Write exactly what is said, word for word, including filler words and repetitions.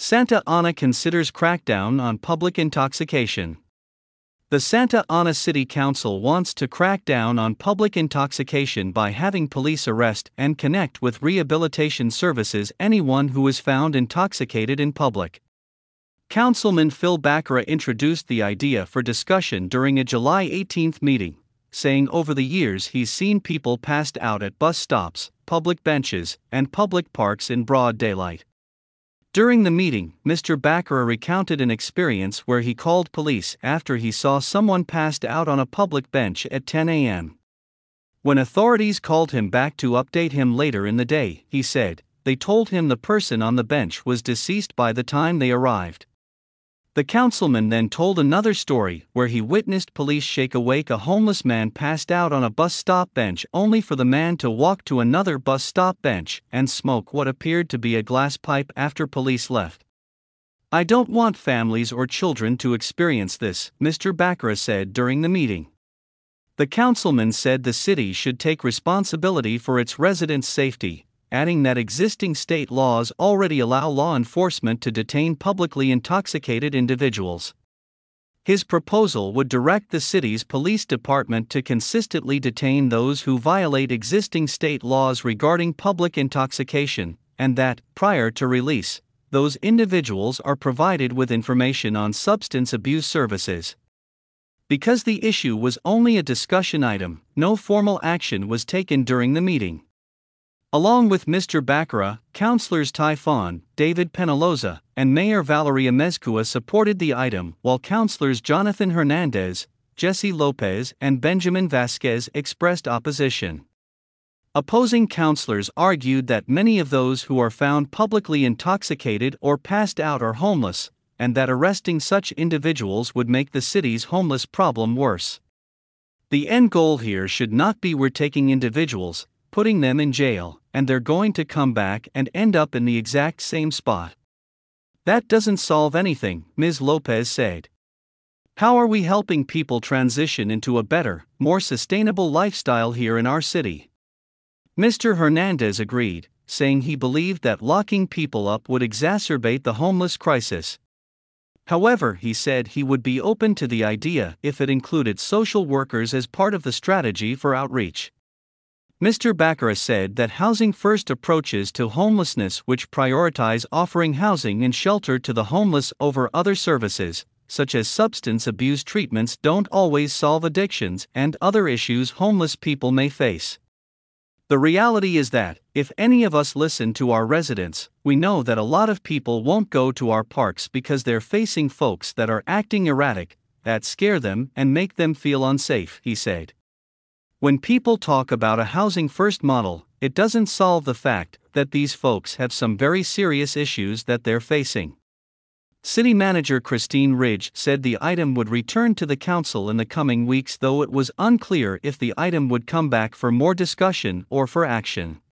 Santa Ana considers crackdown on public intoxication. The Santa Ana City Council wants to crack down on public intoxication by having police arrest and connect with rehabilitation services anyone who is found intoxicated in public. Councilman Phil Baccara introduced the idea for discussion during a July eighteenth meeting, saying over the years he's seen people passed out at bus stops, public benches, and public parks in broad daylight. During the meeting, Mister Baccara recounted an experience where he called police after he saw someone passed out on a public bench at ten a m When authorities called him back to update him later in the day, he said, they told him the person on the bench was deceased by the time they arrived. The councilman then told another story where he witnessed police shake awake a homeless man passed out on a bus stop bench only for the man to walk to another bus stop bench and smoke what appeared to be a glass pipe after police left. I don't want families or children to experience this, Mister Baccara said during the meeting. The councilman said the city should take responsibility for its residents' safety, adding that existing state laws already allow law enforcement to detain publicly intoxicated individuals. His proposal would direct the city's police department to consistently detain those who violate existing state laws regarding public intoxication, and that, prior to release, those individuals are provided with information on substance abuse services. Because the issue was only a discussion item, no formal action was taken during the meeting. Along with Mister Baccara, Councilors Ty Fawn, David Penaloza, and Mayor Valeria Mezcua supported the item, while Councilors Jonathan Hernandez, Jesse Lopez, and Benjamin Vasquez expressed opposition. Opposing councilors argued that many of those who are found publicly intoxicated or passed out are homeless, and that arresting such individuals would make the city's homeless problem worse. The end goal here should not be we're taking individuals, putting them in jail, and they're going to come back and end up in the exact same spot. That doesn't solve anything, Miz Lopez said. How are we helping people transition into a better, more sustainable lifestyle here in our city? Mister Hernandez agreed, saying he believed that locking people up would exacerbate the homeless crisis. However, he said he would be open to the idea if it included social workers as part of the strategy for outreach. Mister Baccara said that Housing First approaches to homelessness, which prioritize offering housing and shelter to the homeless over other services, such as substance abuse treatments, don't always solve addictions and other issues homeless people may face. The reality is that, if any of us listen to our residents, we know that a lot of people won't go to our parks because they're facing folks that are acting erratic, that scare them and make them feel unsafe, he said. When people talk about a Housing First model, it doesn't solve the fact that these folks have some very serious issues that they're facing. City Manager Christine Ridge said the item would return to the council in the coming weeks, though it was unclear if the item would come back for more discussion or for action.